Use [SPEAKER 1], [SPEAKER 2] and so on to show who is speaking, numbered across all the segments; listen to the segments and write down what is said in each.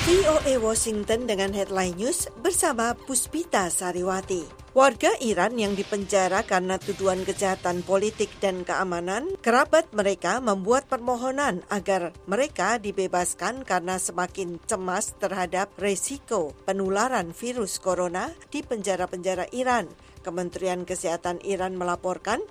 [SPEAKER 1] VOA Washington dengan headline news bersama Puspita Sariwati. Warga Iran yang dipenjara karena tuduhan kejahatan politik dan keamanan, kerabat mereka membuat permohonan agar mereka dibebaskan karena semakin cemas terhadap resiko penularan virus corona di penjara-penjara Iran. Kementerian Kesehatan Iran melaporkan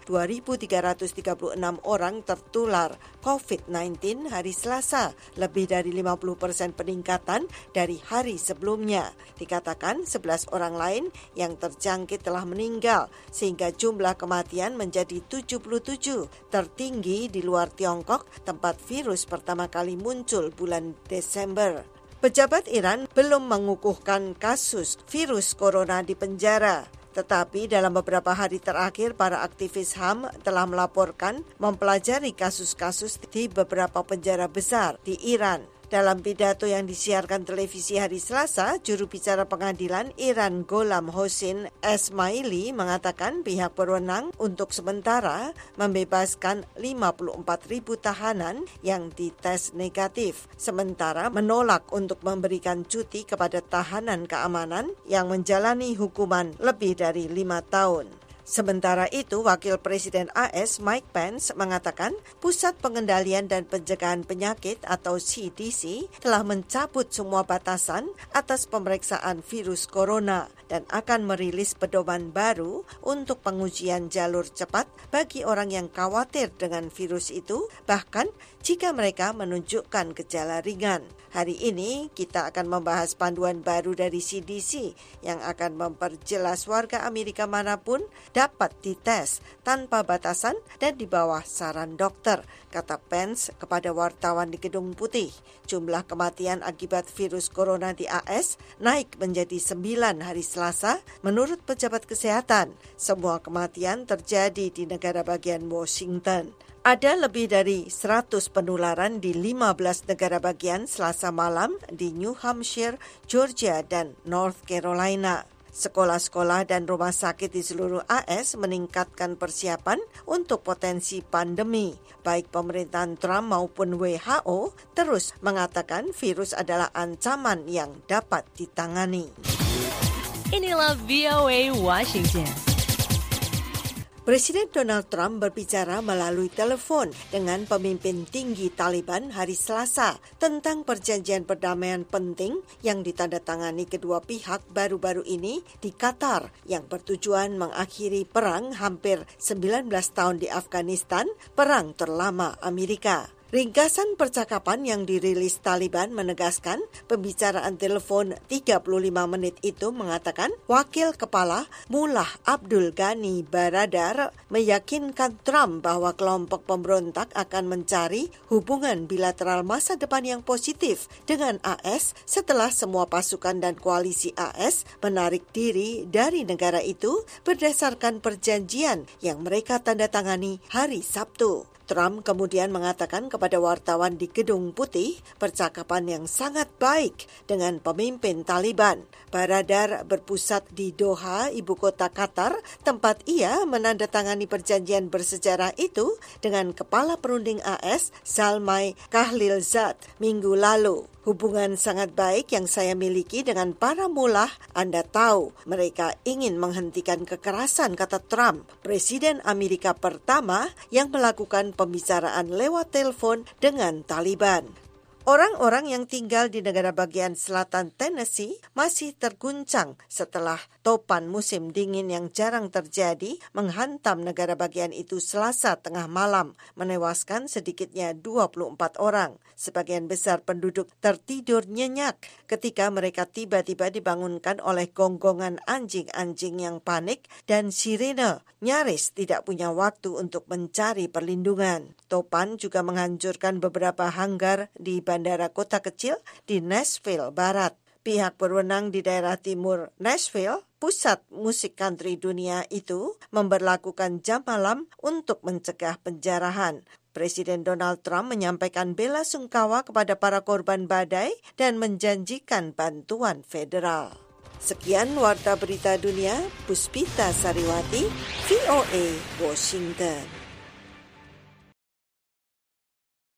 [SPEAKER 1] 2.336 orang tertular COVID-19 hari Selasa, lebih dari 50% peningkatan dari hari sebelumnya. Dikatakan 11 orang lain yang terjangkit telah meninggal, sehingga jumlah kematian menjadi 77, tertinggi di luar Tiongkok, tempat virus pertama kali muncul bulan Desember. Pejabat Iran belum mengukuhkan kasus virus corona di penjara. Tetapi dalam beberapa hari terakhir, para aktivis HAM telah melaporkan mempelajari kasus-kasus di beberapa penjara besar di Iran. Dalam pidato yang disiarkan televisi hari Selasa, juru bicara pengadilan Iran Gholam Hossein Esmaili mengatakan pihak berwenang untuk sementara membebaskan 54.000 tahanan yang dites negatif, sementara menolak untuk memberikan cuti kepada tahanan keamanan yang menjalani hukuman lebih dari 5 tahun. Sementara itu, Wakil Presiden AS Mike Pence mengatakan Pusat Pengendalian dan Pencegahan Penyakit atau CDC telah mencabut semua batasan atas pemeriksaan virus corona dan akan merilis pedoman baru untuk pengujian jalur cepat bagi orang yang khawatir dengan virus itu, bahkan jika mereka menunjukkan gejala ringan. Hari ini kita akan membahas panduan baru dari CDC yang akan memperjelas warga Amerika manapun dapat dites tanpa batasan dan di bawah saran dokter, kata Pence kepada wartawan di Gedung Putih. Jumlah kematian akibat virus corona di AS naik menjadi 9 hari Selasa menurut pejabat kesehatan. Semua kematian terjadi di negara bagian Washington. Ada lebih dari 100 penularan di 15 negara bagian Selasa malam di New Hampshire, Georgia, dan North Carolina. Sekolah-sekolah dan rumah sakit di seluruh AS meningkatkan persiapan untuk potensi pandemi. Baik pemerintahan Trump maupun WHO terus mengatakan virus adalah ancaman yang dapat ditangani.
[SPEAKER 2] Inilah VOA Washington.
[SPEAKER 1] Presiden Donald Trump berbicara melalui telepon dengan pemimpin tinggi Taliban hari Selasa tentang perjanjian perdamaian penting yang ditandatangani kedua pihak baru-baru ini di Qatar yang bertujuan mengakhiri perang hampir 19 tahun di Afghanistan, perang terlama Amerika. Ringkasan percakapan yang dirilis Taliban menegaskan pembicaraan telepon 35 menit itu mengatakan Wakil Kepala Mullah Abdul Ghani Baradar meyakinkan Trump bahwa kelompok pemberontak akan mencari hubungan bilateral masa depan yang positif dengan AS setelah semua pasukan dan koalisi AS menarik diri dari negara itu berdasarkan perjanjian yang mereka tandatangani hari Sabtu. Trump kemudian mengatakan kepada wartawan di Gedung Putih percakapan yang sangat baik dengan pemimpin Taliban. Baradar berpusat di Doha, ibu kota Qatar, tempat ia menandatangani perjanjian bersejarah itu dengan Kepala Perunding AS Zalmay Khalilzad minggu lalu. Hubungan sangat baik yang saya miliki dengan para mullah, Anda tahu, mereka ingin menghentikan kekerasan, kata Trump, Presiden Amerika pertama yang melakukan pembicaraan lewat telepon dengan Taliban. Orang-orang yang tinggal di negara bagian selatan Tennessee masih terguncang setelah topan musim dingin yang jarang terjadi menghantam negara bagian itu Selasa tengah malam, menewaskan sedikitnya 24 orang. Sebagian besar penduduk tertidur nyenyak ketika mereka tiba-tiba dibangunkan oleh gonggongan anjing-anjing yang panik dan sirene, nyaris tidak punya waktu untuk mencari perlindungan. Topan juga menghancurkan beberapa hanggar di bandara kota kecil di Nashville Barat. Pihak berwenang di daerah timur Nashville, pusat musik country dunia itu, memberlakukan jam malam untuk mencegah penjarahan. Presiden Donald Trump menyampaikan bela sungkawa kepada para korban badai dan menjanjikan bantuan federal. Sekian Warta Berita Dunia, Puspita Sariwati, VOA, Washington.